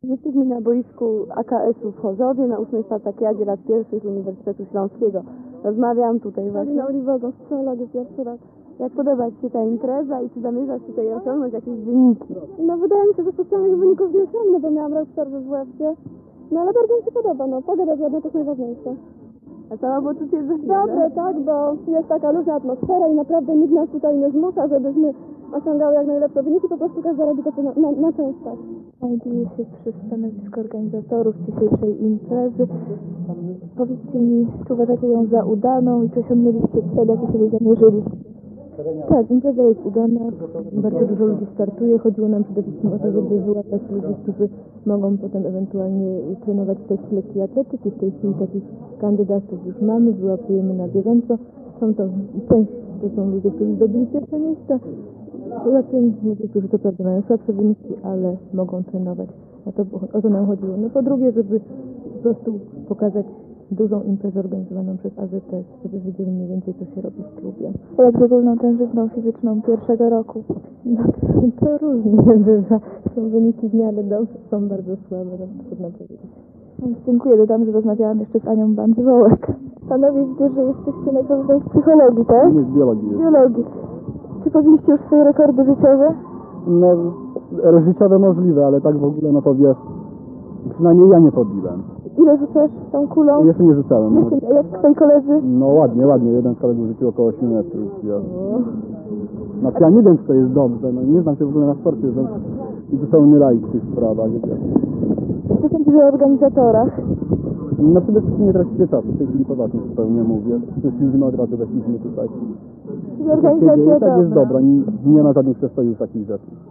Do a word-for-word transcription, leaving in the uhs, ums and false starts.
Jesteśmy na boisku A K S-u w Chorzowie na ósmej Spartakiadzie lat pierwszych Uniwersytetu Śląskiego. Rozmawiam tutaj właśnie. Na Oliwego, strzelanie pierwszy raz. Jak podoba Ci się ta impreza i czy zamierzasz tutaj osiągnąć jakieś wyniki? No wydaje mi się, że specjalnych wyników nie osiągnę, bo miałam rok przerwy w łebcie. No ale bardzo mi się podoba, no pogadać ładnie to jest najważniejsze. A samopoczucie za Dobre, tak, bo jest taka luźna atmosfera i naprawdę nikt nas tutaj nie zmusza, żebyśmy osiągały jak najlepsze wyniki, po prostu każdy robi to na, na, na często. Znajduję się przy stanowisku organizatorów dzisiejszej imprezy. Powiedzcie mi, czy uważacie ją za udaną i czy osiągnęliście cel, jaki sobie zamierzyliście? Tak, impreza jest udana, bardzo dużo ludzi startuje. Chodziło nam przede wszystkim o to, żeby wyłapać ludzi, którzy mogą potem ewentualnie trenować w tej lekkiej atletyki. W tej chwili takich kandydatów już mamy, wyłapujemy na bieżąco. Są to część, to są ludzie, którzy zdobyli pierwsze miejsca. Poza tym ludzie, którzy to prawda mają słabsze wyniki, ale mogą trenować. A to, o to nam chodziło. No po drugie, żeby po prostu pokazać dużą imprezę organizowaną przez A Z S, żeby wiedzieli mniej więcej, co się robi w klubie. A jak z ogólną tężyzną fizyczną pierwszego roku? No, to, to różnie bywa. Są wyniki w miarę dobrze, są bardzo słabe, no, trudno powiedzieć. Więc dziękuję, dodam, że rozmawiałam jeszcze z Anią Bandwołek. Panowie, widzę, że jesteście najpewniej z psychologii, tak? Nie, z biologii. Z biologii. Czy pobiliście już swoje rekordy życiowe? No, życiowe możliwe, ale tak w ogóle, no to wiesz, przynajmniej ja nie podbiłem. Ile rzucasz tą kulą? Jeszcze nie rzucałem. No, Jeszcze, jak twoi koledzy? no ładnie, ładnie. Jeden z kolegów rzucił około ośmiu metrów. Ja, no ja nie wiem, czy to jest dobrze. No, nie znam się w ogóle na sporcie, więc zupełnie laik w tych sprawach. Co sądzisz o organizatorach? No przede wszystkim nie tracicie czasu. W tej chwili poważnie zupełnie mówię. Myślimy od razu, weszliśmy tutaj. Czyli organizacja Tak jest dobra. dobra. Nie, nie ma żadnych przestojów takich rzeczy.